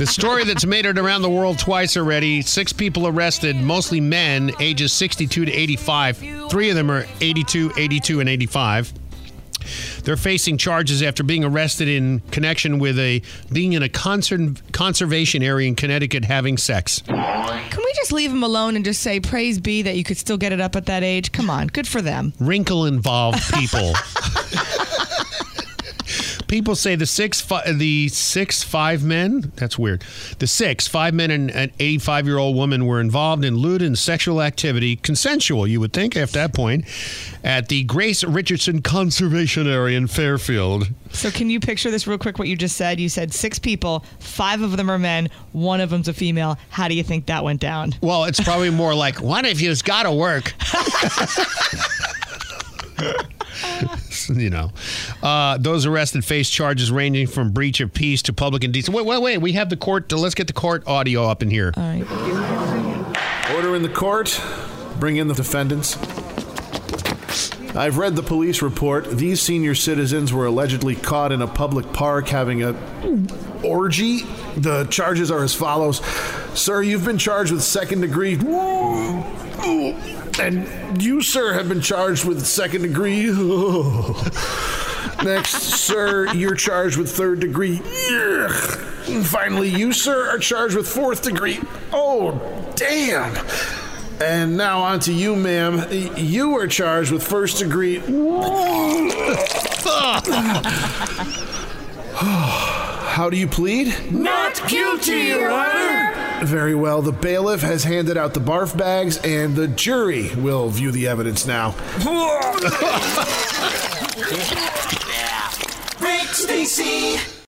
The story that's made it around the world twice already. 6 people arrested, mostly men, ages 62 to 85. 3 of them are 82, 82, and 85. They're facing charges after being arrested in connection with being in a conservation area in Connecticut having sex. Can we just leave them alone and just say, praise be that you could still get it up at that age? Come on, good for them. Wrinkle-involved people. People say the six, 5 men, that's weird. The 5 men and an 85-year-old woman were involved in lewd and sexual activity, consensual, you would think, at that point, at the Grace Richardson Conservation Area in Fairfield. So can you picture this real quick, what you just said? You said 6 people, 5 of them are men, 1 of them's a female. How do you think that went down? Well, it's probably more like, one of you's got to work. You know, those arrested face charges ranging from breach of peace to public indecency. Wait. We have the court. Let's get the court audio up in here. All right. Order in the court. Bring in the defendants. I've read the police report. These senior citizens were allegedly caught in a public park having a orgy. The charges are as follows. Sir, you've been charged with second degree. And you, sir, have been charged with second degree. Next, sir, you're charged with third degree. And finally, you, sir, are charged with fourth degree. Oh, damn. And now on to you, ma'am. You are charged with first degree. How do you plead? Not guilty, Your Honor. Very well. The bailiff has handed out the barf bags, and the jury will view the evidence now. Rick Stacy.